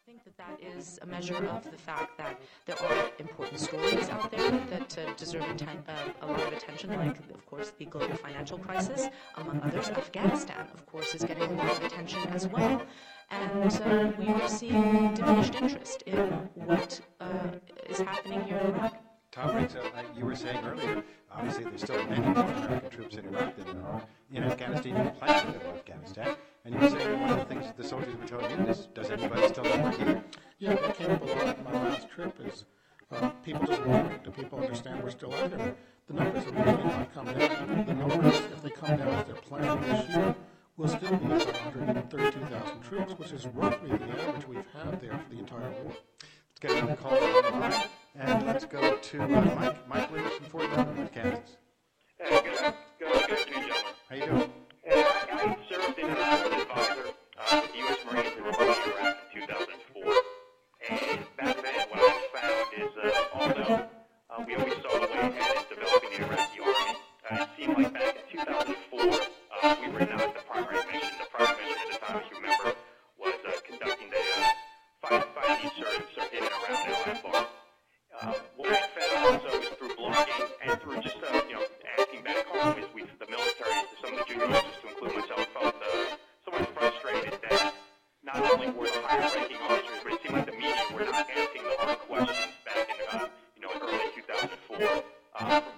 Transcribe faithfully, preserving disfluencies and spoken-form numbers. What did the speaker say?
think that that is a measure of the fact that there are important stories out there that uh, deserve atten- uh, a lot of attention, like, of course, the global financial crisis, among others. Afghanistan, of course, is getting a lot of attention as well. And uh, we are seeing diminished interest in what uh, is happening here in Iraq. Tom Riggs, uh, you were saying earlier, obviously there's still many more American troops in Iraq than there are in Afghanistan, even planning to go to Afghanistan. And you were saying that one of the things the soldiers were telling you is, does anybody still know we're here? Yeah, that came up a lot in my last trip is uh, people just wondering, do people understand we're still out there? The numbers are really not come down. The numbers, if they come down as they're planning this year, will still be about one hundred thirty-two thousand troops, which is roughly the average we've had there for the entire war. Let's get another call on the line, and let's go to uh, Mike. Mike Williams from Fort Leonard, Kansas. Hey, good, good, good afternoon, gentlemen. How you doing? Hey, I, I served in, uh, as an advisor uh, with the U S Marines in Iraq in two thousand four. And back then, what I found is, uh, although uh, we always saw the way ahead in developing the Iraqi army, uh, it seemed like back in two thousand four, uh, we were not the primary mission. The primary mission at the time, as you remember, was uh, conducting the uh, five, five insurgents in and around Al Anbar. Uh, what we found also is through blogging and through just, uh, you know, asking back home is we, the military, some of the junior officers, to include myself, felt uh, somewhat frustrated that not only were the higher-ranking officers, but it seemed like the media were not asking the hard questions back in, uh, you know, early two thousand four, uh,